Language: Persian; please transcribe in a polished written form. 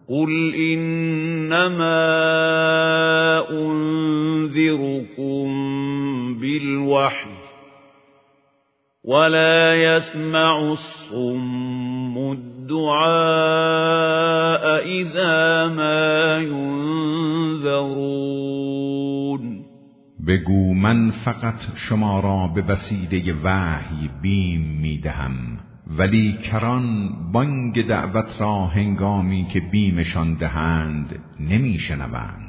قل إنما أنذركم بالوحی ولا يسمع الصم الدعاء إذا ما ينذرون. بگو من فقط شما را به وسیله وحی بیم میدهم، ولی کران بانگ دعوت را هنگامی که بیمشان دهند نمیشنوند.